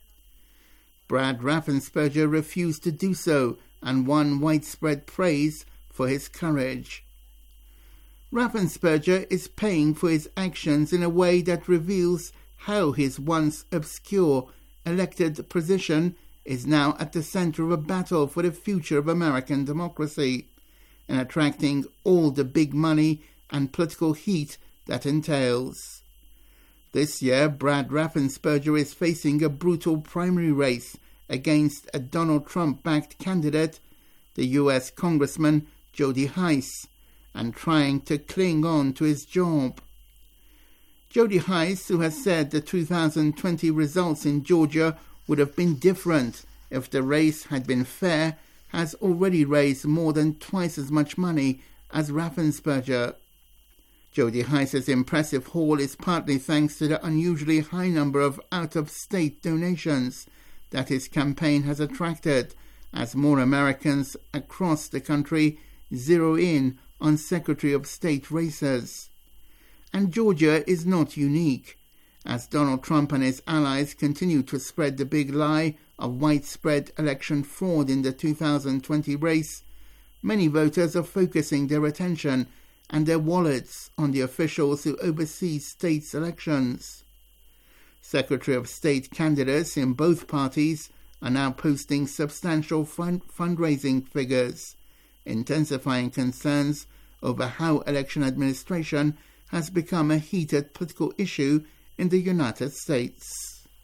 Brad Raffensperger refused to do so and won widespread praise for his courage. Raffensperger is paying for his actions in a way that reveals how his once obscure elected position is now at the center of a battle for the future of American democracy and attracting all the big money and political heat that entails. This year, Brad Raffensperger is facing a brutal primary race against a Donald Trump-backed candidate, the U S Congressman Jody Hice, and trying to cling on to his job. Jody Hice, who has said the two thousand twenty results in Georgia would have been different if the race had been fair, has already raised more than twice as much money as Raffensperger. Jody Hice's impressive haul is partly thanks to the unusually high number of out-of-state donations that his campaign has attracted, as more Americans across the country zero in on Secretary of State races. And Georgia is not unique. As Donald Trump and his allies continue to spread the big lie of widespread election fraud in the two thousand twenty race, many voters are focusing their attention and their wallets on the officials who oversee states' elections. Secretary of State candidates in both parties are now posting substantial fund- fundraising figures, intensifying concerns over how election administration has become a heated political issue in the United States.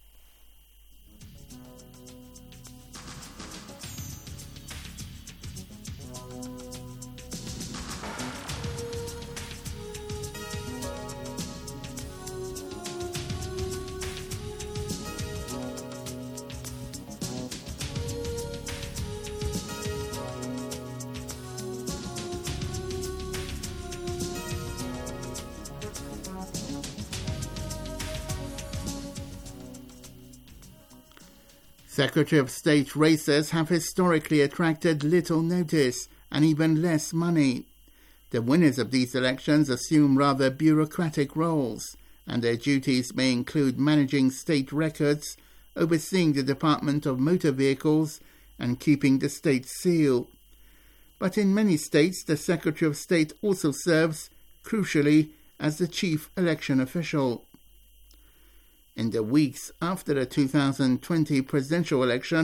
Secretary of State races have historically attracted little notice and even less money. The winners of these elections assume rather bureaucratic roles, and their duties may include managing state records, overseeing the Department of Motor Vehicles, and keeping the state seal. But in many states, the Secretary of State also serves, crucially, as the chief election official. In the weeks after the two thousand twenty presidential election,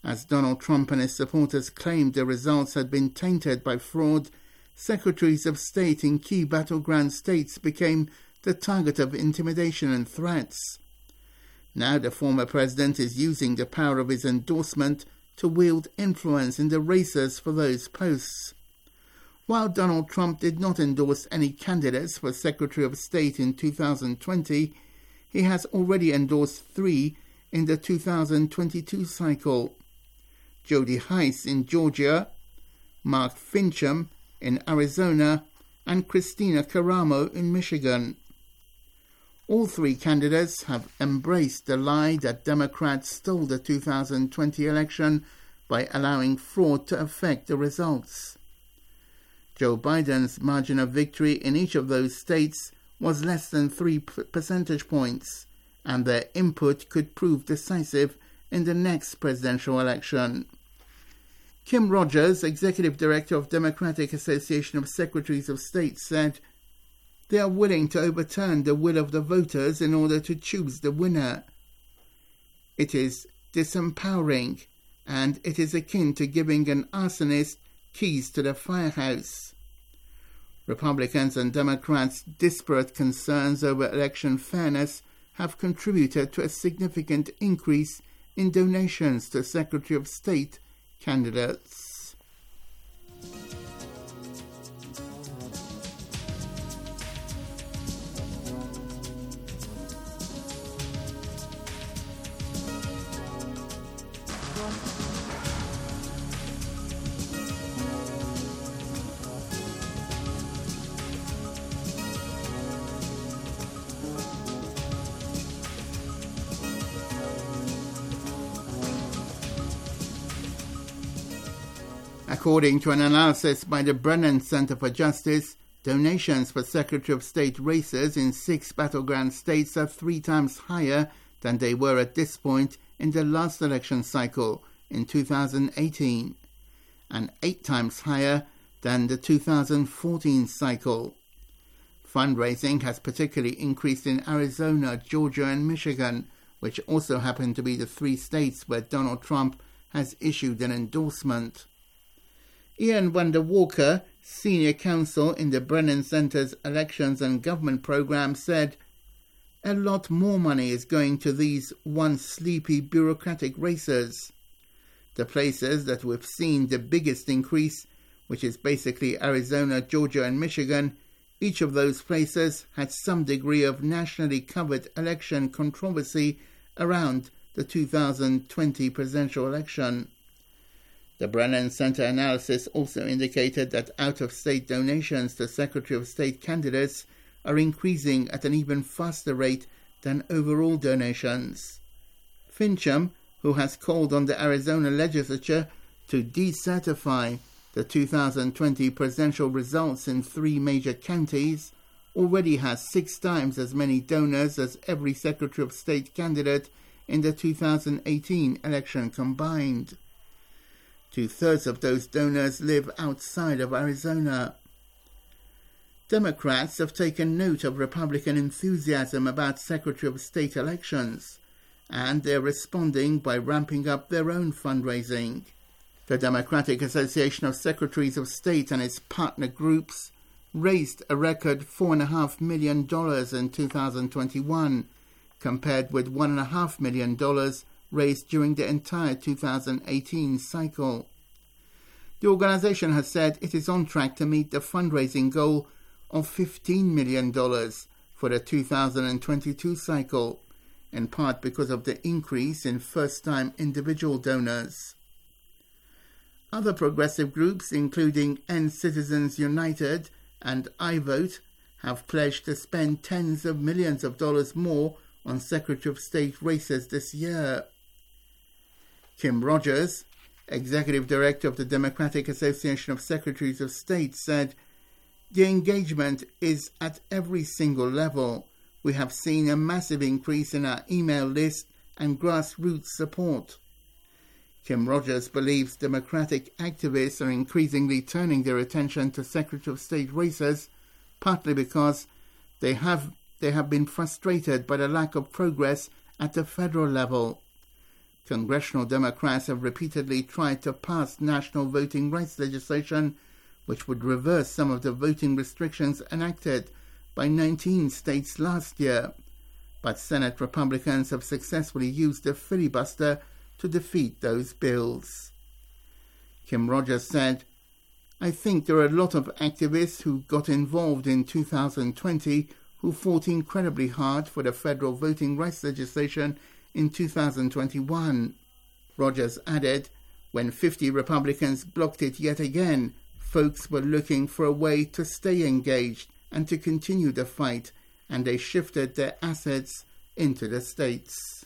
As Donald Trump and his supporters claimed the results had been tainted by fraud, secretaries of state in key battleground states became the target of intimidation and threats. Now the former president is using the power of his endorsement to wield influence in the races for those posts. While Donald Trump did not endorse any candidates for Secretary of State in two thousand twenty, he has already endorsed three in the two thousand twenty-two cycle. Jody Hice in Georgia, Mark Fincham in Arizona, and Christina Caramo in Michigan. All three candidates have embraced the lie that Democrats stole the two thousand twenty election by allowing fraud to affect the results. Joe Biden's margin of victory in each of those states was less than three percentage points, and their input could prove decisive in the next presidential election. Kim Rogers, executive director of Democratic Association of Secretaries of State, said, "They are willing to overturn the will of the voters in order to choose the winner. It is disempowering, and it is akin to giving an arsonist keys to the firehouse." Republicans and Democrats' disparate concerns over election fairness have contributed to a significant increase in donations to Secretary of State candidates. According to an analysis by the Brennan Center for Justice, donations for Secretary of State races in six battleground states are three times higher than they were at this point in the last election cycle in two thousand eighteen, and eight times higher than the two thousand fourteen cycle. Fundraising has particularly increased in Arizona, Georgia, and Michigan, which also happen to be the three states where Donald Trump has issued an endorsement. Ian Wonder Walker, senior counsel in the Brennan Center's Elections and Government Program, said, "A lot more money is going to these once sleepy bureaucratic races. The places that we've seen the biggest increase, which is basically Arizona, Georgia, and Michigan, each of those places had some degree of nationally covered election controversy around the two thousand twenty presidential election." The Brennan Center analysis also indicated that out-of-state donations to Secretary of State candidates are increasing at an even faster rate than overall donations. Fincham, who has called on the Arizona legislature to decertify the two thousand twenty presidential results in three major counties, already has six times as many donors as every Secretary of State candidate in the two thousand eighteen election combined. Two-thirds of those donors live outside of Arizona. Democrats have taken note of Republican enthusiasm about Secretary of State elections, and they're responding by ramping up their own fundraising. The Democratic Association of Secretaries of State and its partner groups raised a record four point five million dollars in two thousand twenty-one, compared with one point five million dollars raised during the entire two thousand eighteen cycle. The organization has said it is on track to meet the fundraising goal of fifteen million dollars for the two thousand twenty-two cycle, in part because of the increase in first-time individual donors. Other progressive groups, including End Citizens United and iVote, have pledged to spend tens of millions of dollars more on Secretary of State races this year. Kim Rogers, executive director of the Democratic Association of Secretaries of State, said, "The engagement is at every single level. We have seen a massive increase in our email list and grassroots support." Kim Rogers believes Democratic activists are increasingly turning their attention to Secretary of State races, partly because they have they have been frustrated by the lack of progress at the federal level. Congressional Democrats have repeatedly tried to pass national voting rights legislation which would reverse some of the voting restrictions enacted by nineteen states last year. But Senate Republicans have successfully used the filibuster to defeat those bills. Kim Rogers said, "I think there are a lot of activists who got involved in two thousand twenty who fought incredibly hard for the federal voting rights legislation in two thousand twenty-one. Rogers added, "When fifty Republicans blocked it yet again, folks were looking for a way to stay engaged and to continue the fight, and they shifted their assets into the states."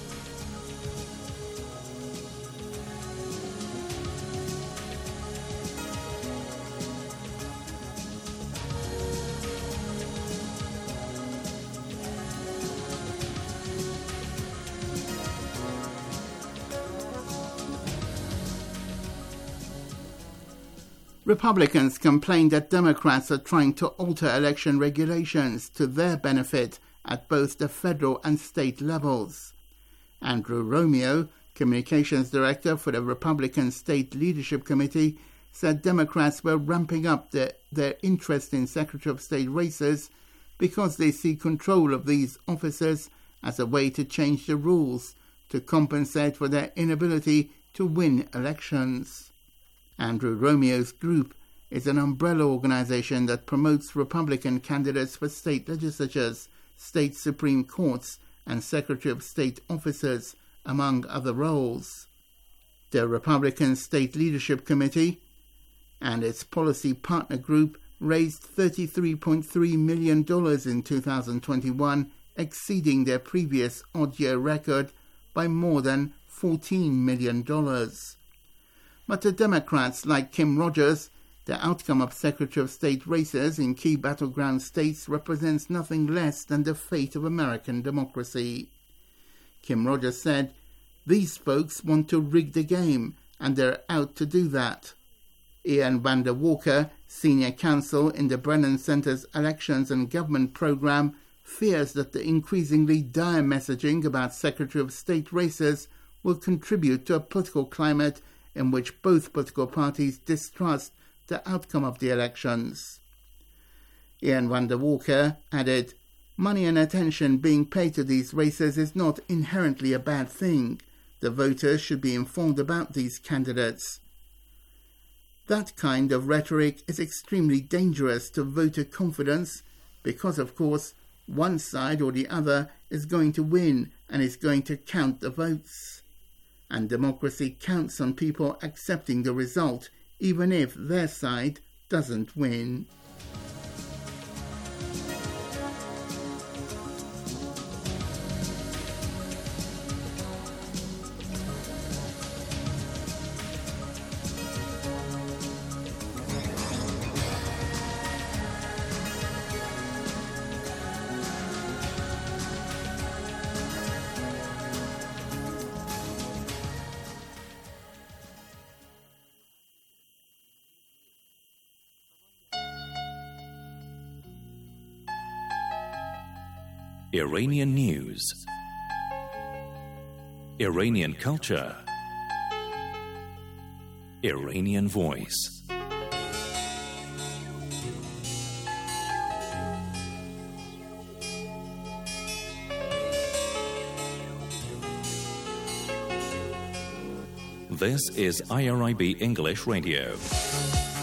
Republicans complained that Democrats are trying to alter election regulations to their benefit at both the federal and state levels. Andrew Romeo, communications director for the Republican State Leadership Committee, said Democrats were ramping up their, their interest in Secretary of State races because they see control of these offices as a way to change the rules to compensate for their inability to win elections. Andrew Romeo's group is an umbrella organization that promotes Republican candidates for state legislatures, state Supreme Courts, and Secretary of State offices, among other roles. The Republican State Leadership Committee and its policy partner group raised thirty-three point three million dollars in two thousand twenty-one, exceeding their previous odd-year record by more than fourteen million dollars. But to Democrats like Kim Rogers, the outcome of Secretary of State races in key battleground states represents nothing less than the fate of American democracy. Kim Rogers said, "These folks want to rig the game, and they're out to do that." Ian Vander Walker, senior counsel in the Brennan Center's Elections and Government program, fears that the increasingly dire messaging about Secretary of State races will contribute to a political climate in which both political parties distrust the outcome of the elections. Ian Vander Walker added, "Money and attention being paid to these races is not inherently a bad thing. The voters should be informed about these candidates. That kind of rhetoric is extremely dangerous to voter confidence because, of course, one side or the other is going to win and is going to count the votes. And democracy counts on people accepting the result, even if their side doesn't win."
Iranian news, Iranian culture, Iranian voice. This is I R I B English Radio.